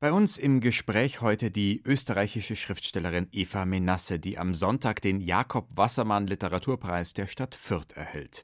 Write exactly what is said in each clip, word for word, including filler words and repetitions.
Bei uns im Gespräch heute die österreichische Schriftstellerin Eva Menasse, die am Sonntag den Jakob-Wassermann-Literaturpreis der Stadt Fürth erhält.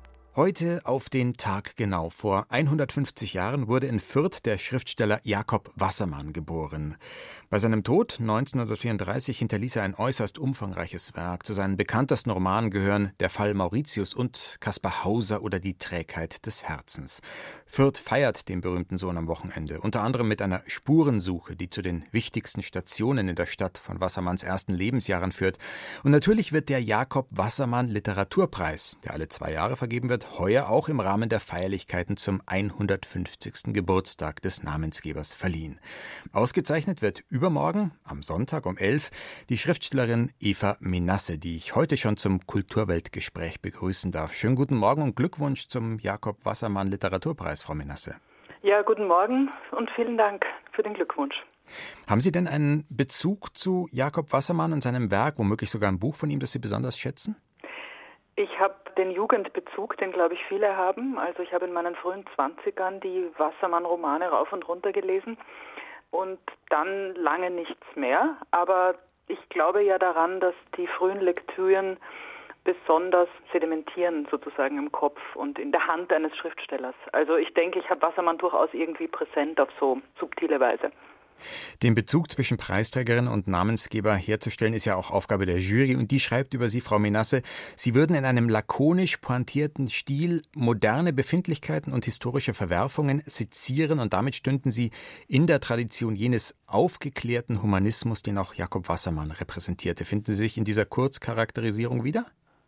Heute auf den Tag genau vor hundertfünfzig Jahren wurde in Fürth der Schriftsteller Jakob Wassermann geboren. Bei seinem Tod neunzehnhundertvierunddreißig hinterließ er ein äußerst umfangreiches Werk. Zu seinen bekanntesten Romanen gehören Der Fall Mauritius und Kaspar Hauser oder Die Trägheit des Herzens. Fürth feiert den berühmten Sohn am Wochenende, unter anderem mit einer Spurensuche, die zu den wichtigsten Stationen in der Stadt von Wassermanns ersten Lebensjahren führt. Und natürlich wird der Jakob Wassermann Literaturpreis, der alle zwei Jahre vergeben wird, heuer auch im Rahmen der Feierlichkeiten zum hundertfünfzigsten Geburtstag des Namensgebers verliehen. Ausgezeichnet wird übermorgen, am Sonntag um elf, die Schriftstellerin Eva Menasse, die ich heute schon zum Kulturweltgespräch begrüßen darf. Schönen guten Morgen und Glückwunsch zum Jakob Wassermann Literaturpreis, Frau Menasse. Ja, guten Morgen und vielen Dank für den Glückwunsch. Haben Sie denn einen Bezug zu Jakob Wassermann und seinem Werk, womöglich sogar ein Buch von ihm, das Sie besonders schätzen? Ich habe den Jugendbezug, den glaube ich viele haben. Also ich habe in meinen frühen Zwanzigern die Wassermann-Romane rauf und runter gelesen und dann lange nichts mehr. Aber ich glaube ja daran, dass die frühen Lektüren besonders sedimentieren sozusagen im Kopf und in der Hand eines Schriftstellers. Also ich denke, ich habe Wassermann durchaus irgendwie präsent auf so subtile Weise. Den Bezug zwischen Preisträgerin und Namensgeber herzustellen, ist ja auch Aufgabe der Jury. Und die schreibt über Sie, Frau Menasse, Sie würden in einem lakonisch pointierten Stil moderne Befindlichkeiten und historische Verwerfungen sezieren. Und damit stünden Sie in der Tradition jenes aufgeklärten Humanismus, den auch Jakob Wassermann repräsentierte. Finden Sie sich in dieser Kurzcharakterisierung wieder?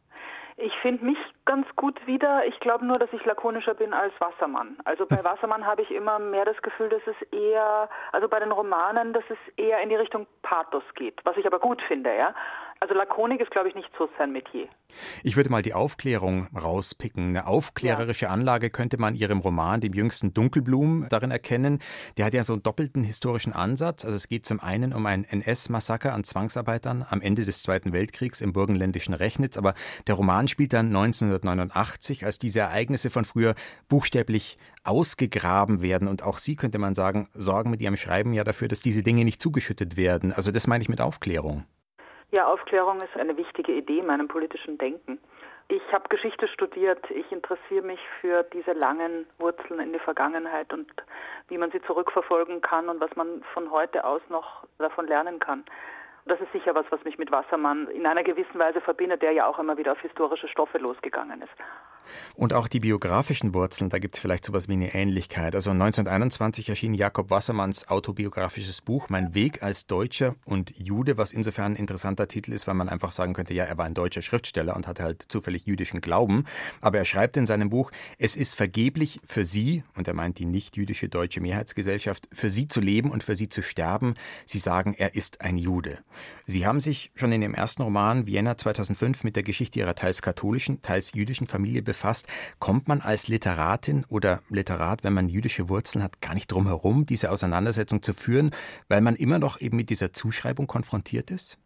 Ich finde mich ganz gut wieder. Ich glaube nur, dass ich lakonischer bin als Wassermann. Also bei Wassermann habe ich immer mehr das Gefühl, dass es eher, also bei den Romanen, dass es eher in die Richtung Pathos geht, was ich aber gut finde, ja. Also Lakonik ist, glaube ich, nicht so sein Metier. Ich würde mal die Aufklärung rauspicken. Eine aufklärerische ja. Anlage könnte man in Ihrem Roman, dem jüngsten Dunkelblumen, darin erkennen. Der hat ja so einen doppelten historischen Ansatz. Also es geht zum einen um ein N S-Massaker an Zwangsarbeitern am Ende des Zweiten Weltkriegs im burgenländischen Rechnitz. Aber der Roman spielt dann neunzehnhundertneunundachtzig, als diese Ereignisse von früher buchstäblich ausgegraben werden. Und auch Sie, könnte man sagen, sorgen mit Ihrem Schreiben ja dafür, dass diese Dinge nicht zugeschüttet werden. Also das meine ich mit Aufklärung. Ja, Aufklärung ist eine wichtige Idee in meinem politischen Denken. Ich habe Geschichte studiert. Ich interessiere mich für diese langen Wurzeln in die Vergangenheit und wie man sie zurückverfolgen kann und was man von heute aus noch davon lernen kann. Das ist sicher was, was mich mit Wassermann in einer gewissen Weise verbindet, der ja auch immer wieder auf historische Stoffe losgegangen ist. Und auch die biografischen Wurzeln, da gibt es vielleicht sowas wie eine Ähnlichkeit. Also neunzehnhunderteinundzwanzig erschien Jakob Wassermanns autobiografisches Buch Mein Weg als Deutscher und Jude, was insofern ein interessanter Titel ist, weil man einfach sagen könnte, ja, er war ein deutscher Schriftsteller und hatte halt zufällig jüdischen Glauben. Aber er schreibt in seinem Buch, es ist vergeblich für Sie, und er meint die nicht-jüdische deutsche Mehrheitsgesellschaft, für Sie zu leben und für Sie zu sterben. Sie sagen, er ist ein Jude. Sie haben sich schon in dem ersten Roman Vienna zweitausendfünf mit der Geschichte Ihrer teils katholischen, teils jüdischen Familie befasst. Kommt man als Literatin oder Literat, wenn man jüdische Wurzeln hat, gar nicht drum herum, diese Auseinandersetzung zu führen, weil man immer noch eben mit dieser Zuschreibung konfrontiert ist?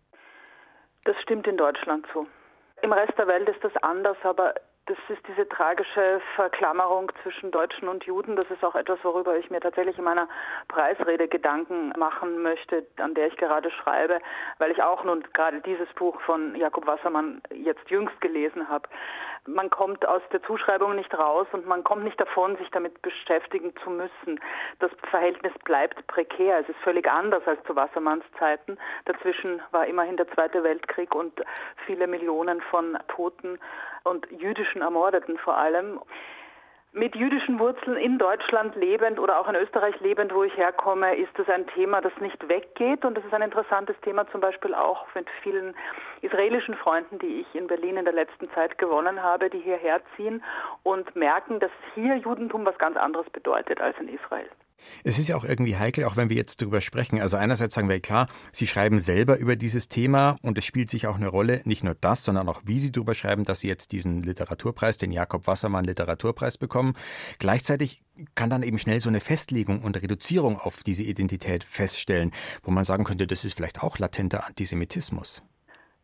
Das stimmt in Deutschland so. Im Rest der Welt ist das anders, aber das ist diese tragische Verklammerung zwischen Deutschen und Juden. Das ist auch etwas, worüber ich mir tatsächlich in meiner Preisrede Gedanken machen möchte, an der ich gerade schreibe, weil ich auch nun gerade dieses Buch von Jakob Wassermann jetzt jüngst gelesen habe. Man kommt aus der Zuschreibung nicht raus und man kommt nicht davon, sich damit beschäftigen zu müssen. Das Verhältnis bleibt prekär. Es ist völlig anders als zu Wassermanns Zeiten. Dazwischen war immerhin der Zweite Weltkrieg und viele Millionen von Toten und jüdischen Ermordeten vor allem. Mit jüdischen Wurzeln in Deutschland lebend oder auch in Österreich lebend, wo ich herkomme, ist es ein Thema, das nicht weggeht. Und das ist ein interessantes Thema zum Beispiel auch mit vielen israelischen Freunden, die ich in Berlin in der letzten Zeit gewonnen habe, die hierher ziehen und merken, dass hier Judentum was ganz anderes bedeutet als in Israel. Es ist ja auch irgendwie heikel, auch wenn wir jetzt darüber sprechen. Also einerseits sagen wir, klar, Sie schreiben selber über dieses Thema und es spielt sich auch eine Rolle, nicht nur das, sondern auch wie Sie darüber schreiben, dass Sie jetzt diesen Literaturpreis, den Jakob Wassermann Literaturpreis bekommen. Gleichzeitig kann dann eben schnell so eine Festlegung und Reduzierung auf diese Identität feststellen, wo man sagen könnte, das ist vielleicht auch latenter Antisemitismus.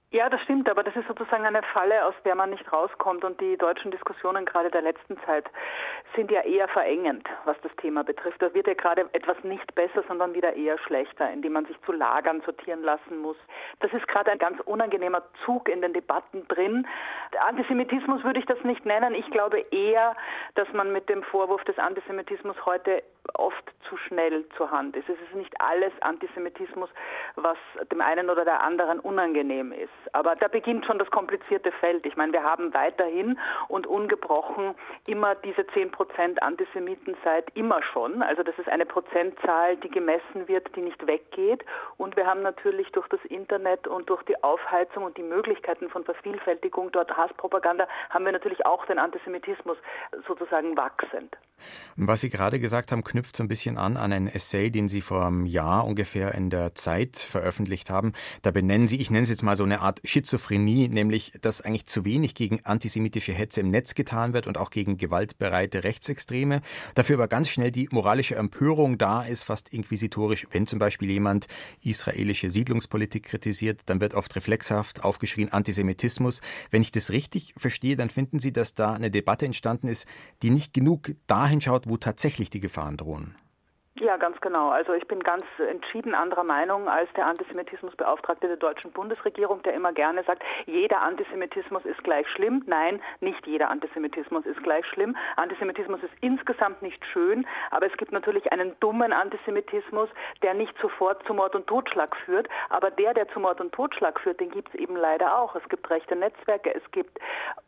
Ja, das stimmt, aber das ist sozusagen eine Falle, aus der man nicht rauskommt. Und die deutschen Diskussionen gerade der letzten Zeit sind ja eher verengend, was das Thema betrifft. Da wird ja gerade etwas nicht besser, sondern wieder eher schlechter, indem man sich zu Lagern sortieren lassen muss. Das ist gerade ein ganz unangenehmer Zug in den Debatten drin. Antisemitismus würde ich das nicht nennen. Ich glaube eher, dass man mit dem Vorwurf des Antisemitismus heute oft zu schnell zur Hand ist. Es ist nicht alles Antisemitismus, was dem einen oder der anderen unangenehm ist. Aber da beginnt schon das komplizierte Feld. Ich meine, wir haben weiterhin und ungebrochen immer diese zehn Prozent Antisemiten seit immer schon. Also das ist eine Prozentzahl, die gemessen wird, die nicht weggeht. Und wir haben natürlich durch das Internet und durch die Aufheizung und die Möglichkeiten von Vervielfältigung, dort Hasspropaganda, haben wir natürlich auch den Antisemitismus sozusagen wachsend. Was Sie gerade gesagt haben, knüpft so ein bisschen an an einen Essay, den Sie vor einem Jahr ungefähr in der Zeit veröffentlicht haben. Da benennen Sie, ich nenne es jetzt mal so eine Art Schizophrenie, nämlich, dass eigentlich zu wenig gegen antisemitische Hetze im Netz getan wird und auch gegen gewaltbereite Rechtsextreme. Dafür aber ganz schnell die moralische Empörung da ist, fast inquisitorisch. Wenn zum Beispiel jemand israelische Siedlungspolitik kritisiert, dann wird oft reflexhaft aufgeschrien Antisemitismus. Wenn ich das richtig verstehe, dann finden Sie, dass da eine Debatte entstanden ist, die nicht genug dahin schaut, wo tatsächlich die Gefahren drohen. Ja, ganz genau. Also ich bin ganz entschieden anderer Meinung als der Antisemitismusbeauftragte der deutschen Bundesregierung, der immer gerne sagt, jeder Antisemitismus ist gleich schlimm. Nein, nicht jeder Antisemitismus ist gleich schlimm. Antisemitismus ist insgesamt nicht schön, aber es gibt natürlich einen dummen Antisemitismus, der nicht sofort zu Mord und Totschlag führt. Aber der, der zu Mord und Totschlag führt, den gibt es eben leider auch. Es gibt rechte Netzwerke, es gibt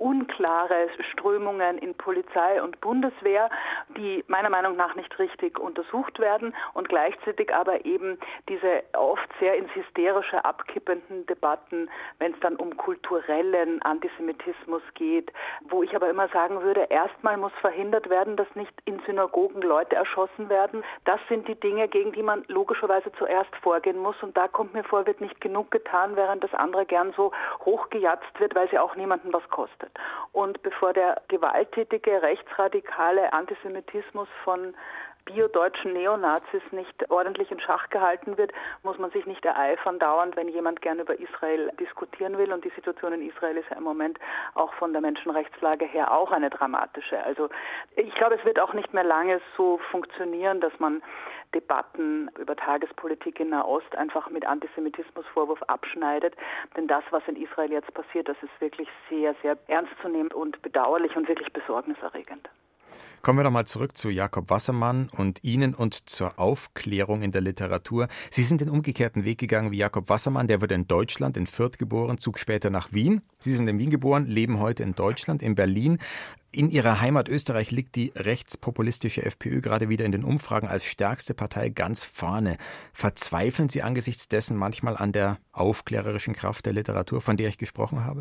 unklare Strömungen in Polizei und Bundeswehr, die meiner Meinung nach nicht richtig untersucht werden und gleichzeitig aber eben diese oft sehr ins Hysterische abkippenden Debatten, wenn es dann um kulturellen Antisemitismus geht, wo ich aber immer sagen würde, erstmal muss verhindert werden, dass nicht in Synagogen Leute erschossen werden. Das sind die Dinge, gegen die man logischerweise zuerst vorgehen muss und da kommt mir vor, wird nicht genug getan, während das andere gern so hochgejatzt wird, weil sie auch niemandem was kostet. Und bevor der gewalttätige, rechtsradikale Antisemitismus von biodeutschen Neonazis nicht ordentlich in Schach gehalten wird, muss man sich nicht ereifern dauernd, wenn jemand gern über Israel diskutieren will. Und die Situation in Israel ist ja im Moment auch von der Menschenrechtslage her auch eine dramatische. Also ich glaube, es wird auch nicht mehr lange so funktionieren, dass man Debatten über Tagespolitik in Nahost einfach mit Antisemitismusvorwurf abschneidet. Denn das, was in Israel jetzt passiert, das ist wirklich sehr, sehr ernst zu nehmen und bedauerlich und wirklich besorgniserregend. Kommen wir doch mal zurück zu Jakob Wassermann und Ihnen und zur Aufklärung in der Literatur. Sie sind den umgekehrten Weg gegangen wie Jakob Wassermann. Der wurde in Deutschland, in Fürth geboren, zog später nach Wien. Sie sind in Wien geboren, leben heute in Deutschland, in Berlin. In Ihrer Heimat Österreich liegt die rechtspopulistische FPÖ gerade wieder in den Umfragen als stärkste Partei ganz vorne. Verzweifeln Sie angesichts dessen manchmal an der aufklärerischen Kraft der Literatur, von der ich gesprochen habe?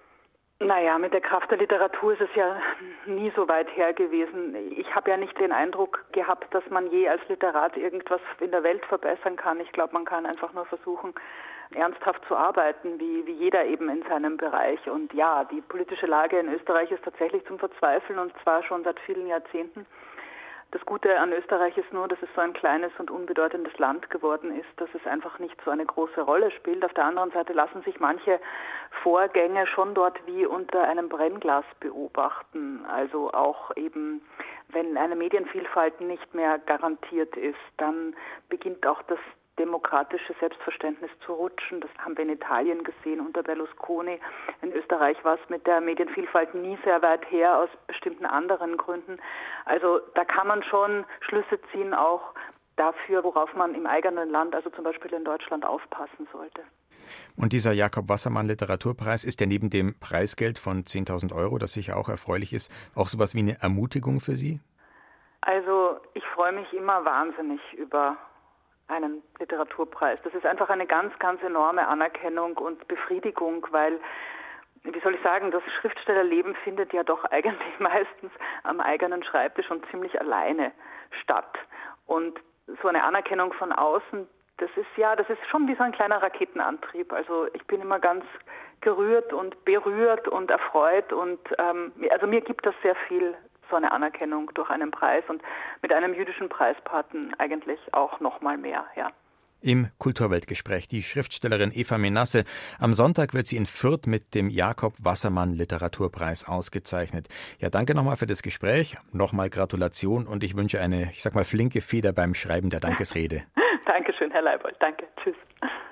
Naja, mit der Kraft der Literatur ist es ja nie so weit her gewesen. Ich habe ja nicht den Eindruck gehabt, dass man je als Literat irgendwas in der Welt verbessern kann. Ich glaube, man kann einfach nur versuchen, ernsthaft zu arbeiten, wie, wie jeder eben in seinem Bereich. Und ja, die politische Lage in Österreich ist tatsächlich zum Verzweifeln und zwar schon seit vielen Jahrzehnten. Das Gute an Österreich ist nur, dass es so ein kleines und unbedeutendes Land geworden ist, dass es einfach nicht so eine große Rolle spielt. Auf der anderen Seite lassen sich manche Vorgänge schon dort wie unter einem Brennglas beobachten. Also auch eben, wenn eine Medienvielfalt nicht mehr garantiert ist, dann beginnt auch das demokratische Selbstverständnis zu rutschen. Das haben wir in Italien gesehen unter Berlusconi. In Österreich war es mit der Medienvielfalt nie sehr weit her, aus bestimmten anderen Gründen. Also da kann man schon Schlüsse ziehen, auch dafür, worauf man im eigenen Land, also zum Beispiel in Deutschland, aufpassen sollte. Und dieser Jakob Wassermann Literaturpreis ist ja neben dem Preisgeld von zehntausend Euro, das sicher auch erfreulich ist, auch sowas wie eine Ermutigung für Sie? Also ich freue mich immer wahnsinnig über einen Literaturpreis. Das ist einfach eine ganz, ganz enorme Anerkennung und Befriedigung, weil, wie soll ich sagen, das Schriftstellerleben findet ja doch eigentlich meistens am eigenen Schreibtisch und ziemlich alleine statt. Und so eine Anerkennung von außen, das ist ja, das ist schon wie so ein kleiner Raketenantrieb. Also ich bin immer ganz gerührt und berührt und erfreut und ähm, also mir gibt das sehr viel, so eine Anerkennung durch einen Preis und mit einem jüdischen Preispaten eigentlich auch noch mal mehr, ja. Im Kulturweltgespräch die Schriftstellerin Eva Menasse. Am Sonntag wird sie in Fürth mit dem Jakob Wassermann Literaturpreis ausgezeichnet. Ja, danke nochmal für das Gespräch. Nochmal Gratulation und ich wünsche eine, ich sag mal, flinke Feder beim Schreiben der Dankesrede. Dankeschön, Herr Leibold. Danke. Tschüss.